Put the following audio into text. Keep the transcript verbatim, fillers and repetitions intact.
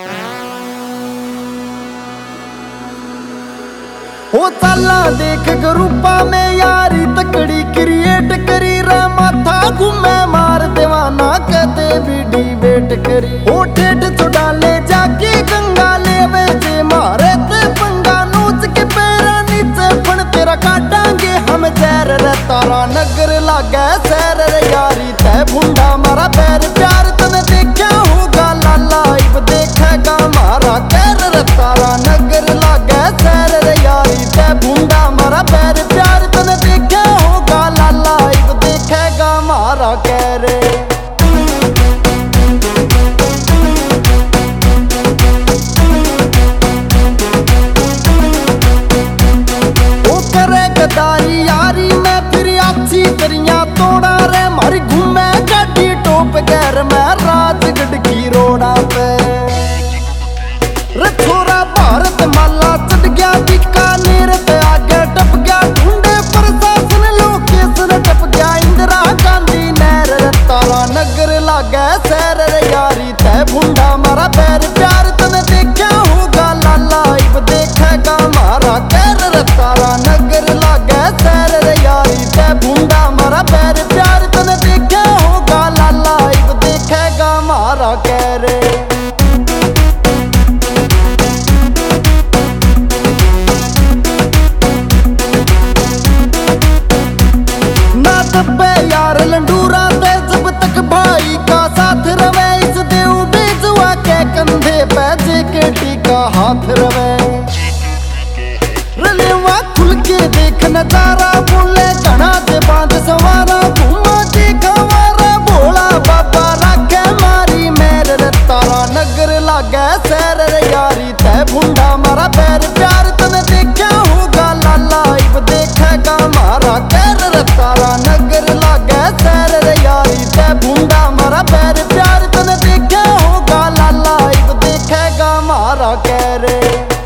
हो चला देख ग्रुपा में यारी तकड़ी क्रिएट करी रे माथा घूमे मार दीवाना कदे भी डिबेट करी। हो ठेठ छुड़ा ले जाके गंगा ले जे मारे ते पंगा नूच के पैरा नीचे फण तेरा काटांगे हम जहर रे तारा नगर लागे सैर रे यारी तै भूंडा मारा पैर प्यार तने देखा होगा लाला इब देखेगा मारा कैर रे तारा नगर लागे सैर रे यारी तै भूंडा मारा पैर प्यार तने देखा होगा लाला इब देखेगा मारा कैर। गदारी यारी मैं फिर अच्छी करिया तोड़ा रे मारी घूमे गाड़ी टोप गैर मैं राजगढ़ की रोड़ा पे रे छोरा भारत माला चढ़ गया बीकानेर ते आगे टप गया ढूंढे प्रशासन लोकेशन टप गया इंदिरा गांधी नहर रे तारा नगर लागे सैर रे यारी तै भूंडा मारा पैर प्यार तने देखा होगा लाला इब देखेगा मारा कैर रे तारा नगर लागे सैर रे यारी तै भूंडा मारा पैर प्यार तने देखा होगा लाला इब देखेगा मारा कैर। ना दबे यार लंडूरा ते जब तक भाई का साथ रवे इस देव बेजुआ के कंधे पे जे टीका हाथ रवे रलेवा खुल के देख नजारा बोले घना से बांध सवारा घूमा देखा वारा भोला बाबा राखे मारी मेर रे तारा नगर लागे सैर रे यारी तै भूंडा मारा पैर प्यार तने देखा होगा लाला इब देखेगा मारा कैर रे तारा नगर लागे सैर रे यारी तै भूंडा मारा पैर प्यार तने देखा होगा लाला इब देखेगा मारा कैर।